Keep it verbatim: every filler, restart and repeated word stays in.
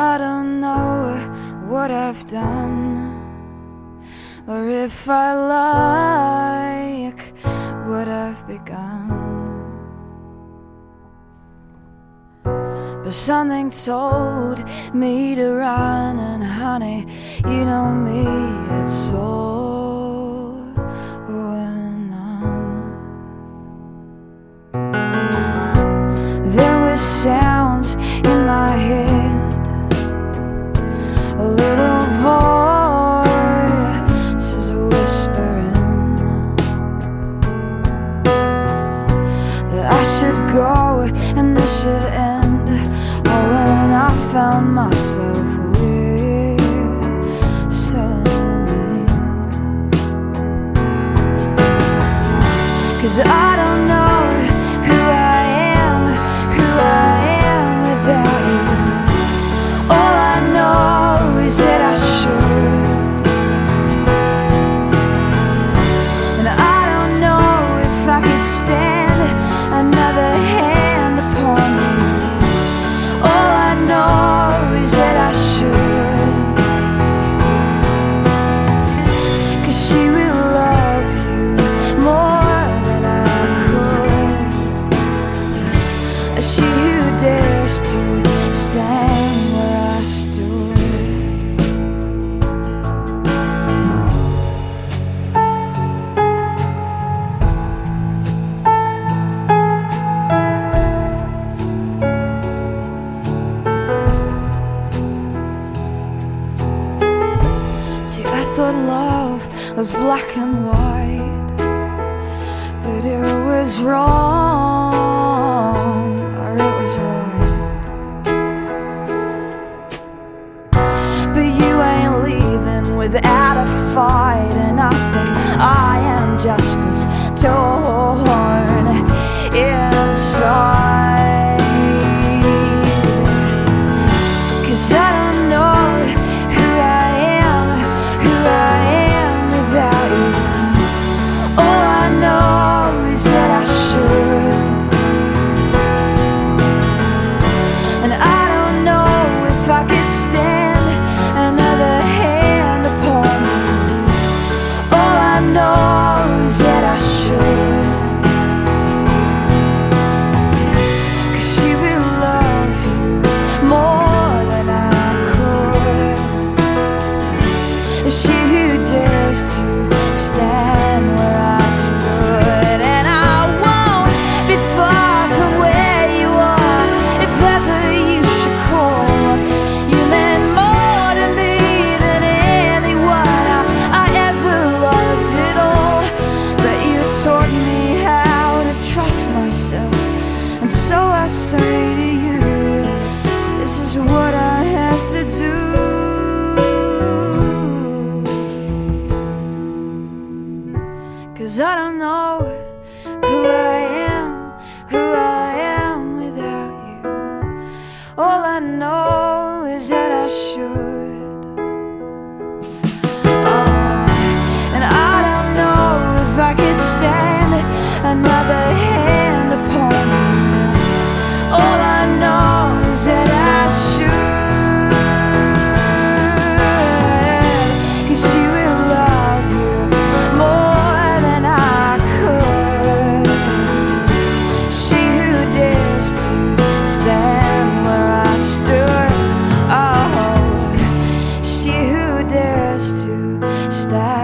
I don't know what I've done, or if I like what I've begun. But something told me to run, and honey, you know me, it's all or none. There were sounds in my head, a little voice is whispering that I should go and this should end. Oh, when I found myself listening, 'cause I don't know who I am, who I am without you. All I know is that I should, and I don't know if I could stand another hand upon you. All I know is that I should, 'cause she will love you more than I could. She who dares to stand where I stood. See, I thought love was black and white, that it was wrong or it was right. But you ain't leaving without a fight, and I think I am just as torn inside. 'Cause I don't know who I am, who I am without you. All I know is that I should, and I don't know if I could stand another hand upon you. All I know is that I should, 'cause she will love you more than I could. She who dares to stand where I stood, and I won't be far from where you are if ever you should call. You meant more to me than anyone I, I ever loved at all. But you taught me how to trust myself, and so I say to you, this is what I have to do. 'Cause I don't know who I am, who I am without you. All I know is that I should, oh, and I don't know if I could stand another hand upon you. All I know is that I should, 'cause she will love you more than I could. She who dares to stand where I stood, oh, she who dares to stand.